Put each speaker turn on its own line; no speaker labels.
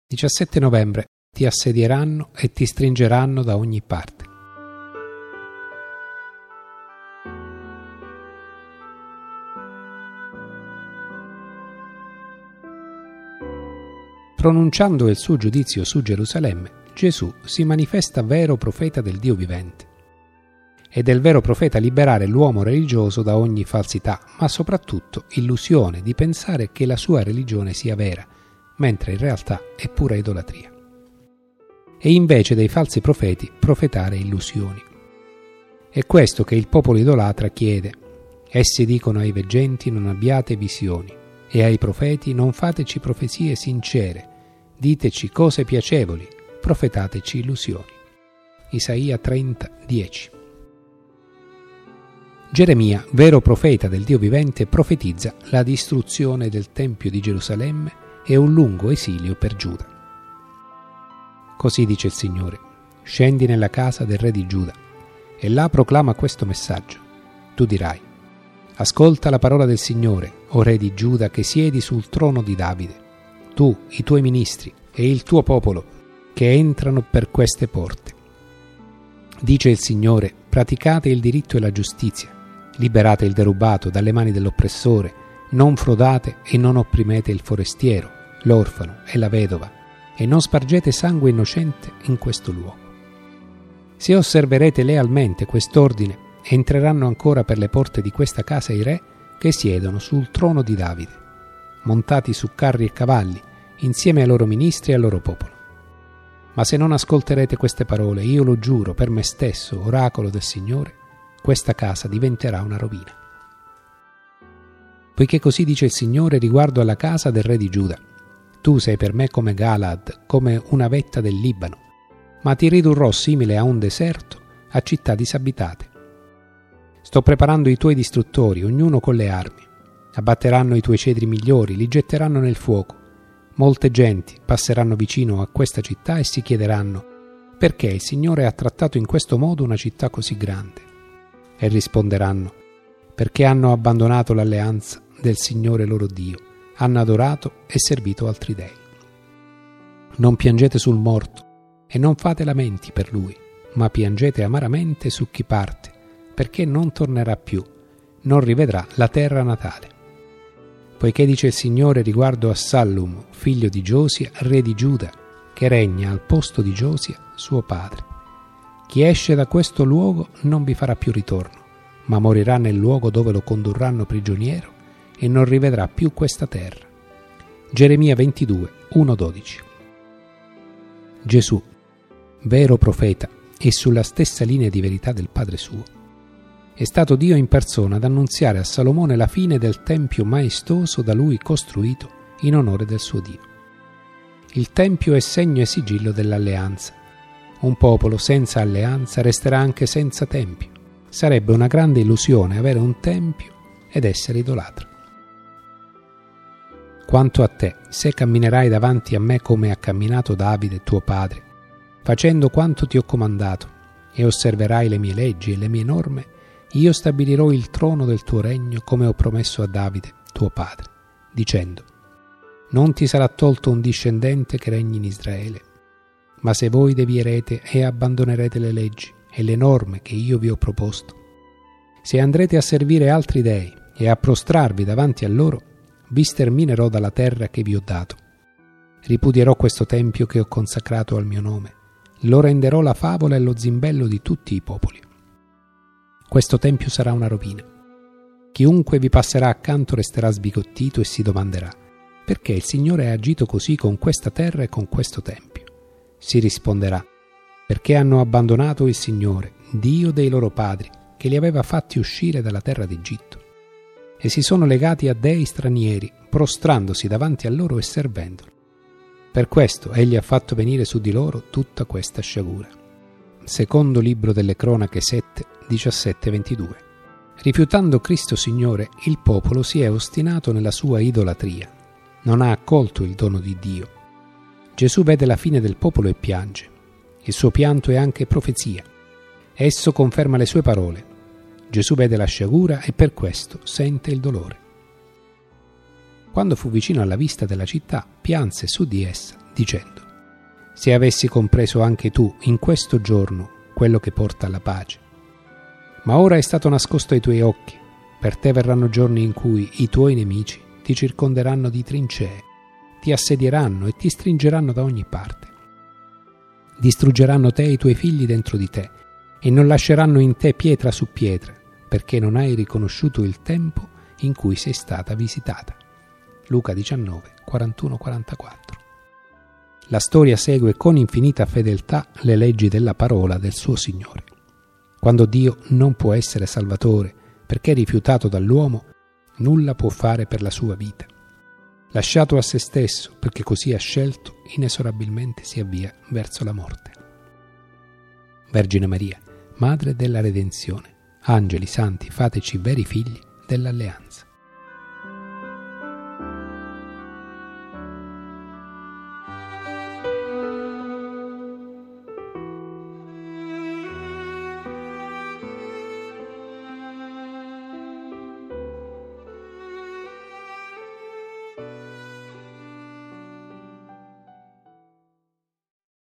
17 novembre. Ti assedieranno e ti stringeranno da ogni parte. Pronunciando il suo giudizio su Gerusalemme, Gesù si manifesta vero profeta del Dio vivente. È del vero profeta liberare l'uomo religioso da ogni falsità, ma soprattutto illusione di pensare che la sua religione sia vera, mentre in realtà è pura idolatria. E invece dei falsi profeti profetare illusioni. È questo che il popolo idolatra chiede. Essi dicono ai veggenti: non abbiate visioni, e ai profeti: non fateci profezie sincere, diteci cose piacevoli, profetateci illusioni. Isaia 30:10. Geremia, vero profeta del Dio vivente, profetizza la distruzione del Tempio di Gerusalemme e un lungo esilio per Giuda. Così dice il Signore: scendi nella casa del re di Giuda e là proclama questo messaggio. Tu dirai: ascolta la parola del Signore, o re di Giuda che siedi sul trono di Davide, tu, i tuoi ministri e il tuo popolo che entrano per queste porte. Dice il Signore: praticate il diritto e la giustizia, liberate il derubato dalle mani dell'oppressore, non frodate e non opprimete il forestiero, l'orfano e la vedova, e non spargete sangue innocente in questo luogo. Se osserverete lealmente quest'ordine, entreranno ancora per le porte di questa casa i re che siedono sul trono di Davide, montati su carri e cavalli, insieme ai loro ministri e al loro popolo. Ma se non ascolterete queste parole, io lo giuro per me stesso, oracolo del Signore, questa casa diventerà una rovina. Poiché così dice il Signore riguardo alla casa del re di Giuda: tu sei per me come Galad, come una vetta del Libano, ma ti ridurrò simile a un deserto, a città disabitate. Sto preparando i tuoi distruttori, ognuno con le armi. Abbatteranno i tuoi cedri migliori, li getteranno nel fuoco. Molte genti passeranno vicino a questa città e si chiederanno: perché il Signore ha trattato in questo modo una città così grande? E risponderanno: perché hanno abbandonato l'alleanza del Signore loro Dio, hanno adorato e servito altri dei. Non piangete sul morto e non fate lamenti per lui, ma piangete amaramente su chi parte, perché non tornerà più, non rivedrà la terra natale. Poiché dice il Signore riguardo a Sallum, figlio di Giosia, re di Giuda, che regna al posto di Giosia, suo padre: chi esce da questo luogo non vi farà più ritorno, ma morirà nel luogo dove lo condurranno prigioniero e non rivedrà più questa terra. Geremia 22, 1-12. Gesù, vero profeta e sulla stessa linea di verità del Padre suo, è stato Dio in persona ad annunziare a Salomone la fine del tempio maestoso da lui costruito in onore del suo Dio. Il tempio è segno e sigillo dell'alleanza. Un popolo senza alleanza resterà anche senza tempio. Sarebbe una grande illusione avere un tempio ed essere idolatra. Quanto a te, se camminerai davanti a me come ha camminato Davide tuo padre, facendo quanto ti ho comandato, e osserverai le mie leggi e le mie norme, io stabilirò il trono del tuo regno come ho promesso a Davide tuo padre, dicendo: non ti sarà tolto un discendente che regni in Israele. Ma se voi devierete e abbandonerete le leggi e le norme che io vi ho proposto, se andrete a servire altri dei e a prostrarvi davanti a loro, vi sterminerò dalla terra che vi ho dato. Ripudierò questo tempio che ho consacrato al mio nome, lo renderò la favola e lo zimbello di tutti i popoli. Questo tempio sarà una rovina. Chiunque vi passerà accanto resterà sbigottito e si domanderà: perché il Signore ha agito così con questa terra e con questo tempio? Si risponderà: perché hanno abbandonato il Signore, Dio dei loro padri, che li aveva fatti uscire dalla terra d'Egitto, e si sono legati a dei stranieri, prostrandosi davanti a loro e servendoli. Per questo egli ha fatto venire su di loro tutta questa sciagura. Secondo libro delle Cronache 7, 17-22. Rifiutando Cristo Signore, il popolo si è ostinato nella sua idolatria. Non ha accolto il dono di Dio. Gesù vede la fine del popolo e piange. Il suo pianto è anche profezia. Esso conferma le sue parole. Gesù vede la sciagura e per questo sente il dolore. Quando fu vicino alla vista della città, pianse su di essa, dicendo: «Se avessi compreso anche tu in questo giorno quello che porta alla pace. Ma ora è stato nascosto ai tuoi occhi. Per te verranno giorni in cui i tuoi nemici ti circonderanno di trincee, ti assedieranno e ti stringeranno da ogni parte. Distruggeranno te e i tuoi figli dentro di te e non lasceranno in te pietra su pietra, perché non hai riconosciuto il tempo in cui sei stata visitata». Luca 19, 41-44. La storia segue con infinita fedeltà le leggi della parola del suo Signore. Quando Dio non può essere Salvatore perché è rifiutato dall'uomo, nulla può fare per la sua vita. Lasciato a se stesso perché così ha scelto, inesorabilmente si avvia verso la morte. Vergine Maria, Madre della Redenzione, angeli santi, fateci veri figli dell'alleanza.